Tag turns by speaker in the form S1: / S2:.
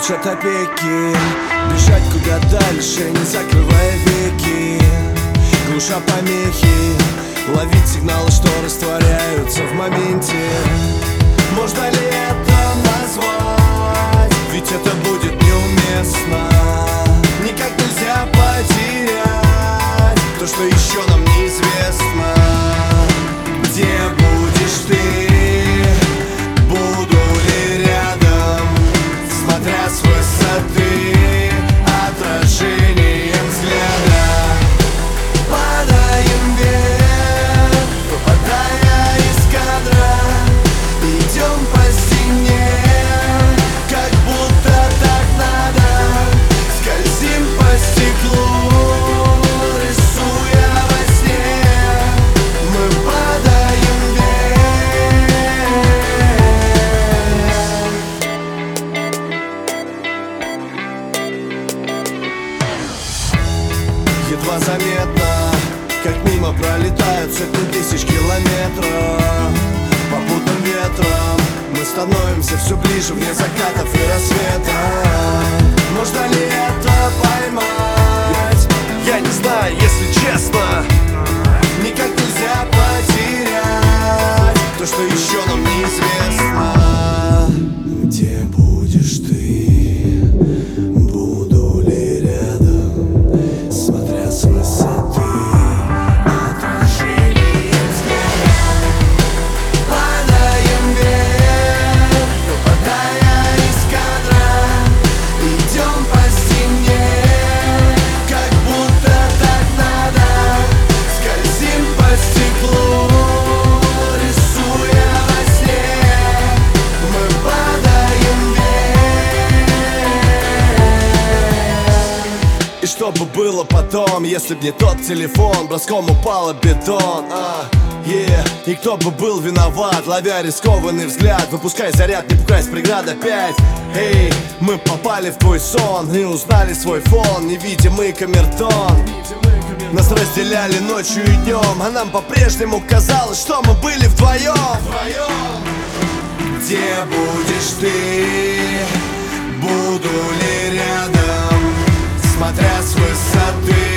S1: учат опеки, бежать куда дальше, не закрывая веки, глуша помехи, ловить сигналы, что растворяются в моменте. Можно ли это назвать? Ведь это будет неуместно. Никак нельзя потерять то, что еще нам неизвестно. Где будешь ты? Буду ли рядом? Смотря с высоты, отражением взгляда. Падаем вверх, выпадая из кадра. Идем по стене, как будто так надо. Скользим по стеклу, рисуя во сне. Мы падаем вверх. Едва заметно, как мимо пролетают сотни тысяч километров. Попутным ветром мы становимся все ближе, вне закатов и рассвета. Можно ли это поймать? Я не знаю, если честно. Никак нельзя потерять то, что еще нам неизвестно. Где будешь ты? Буду ли рядом? Смотря с высоты, отражением взгляда. Падаем вверх, выпадая из кадра. Идем по стене, как будто так надо. Скользим по стеклу, рисуя во сне. Мы падаем вверх. И что бы было потом, если б не тот телефон, броском упал об бетон? И кто бы был виноват, ловя рискованный взгляд, выпускай заряд, не пугаясь преград опять. Эй, мы попали в твой сон и узнали свой фон, невидимый камертон. Нас разделяли ночью и днем, а нам по-прежнему казалось, что мы были вдвоем. Где будешь ты? Буду ли рядом? Смотря с высоты,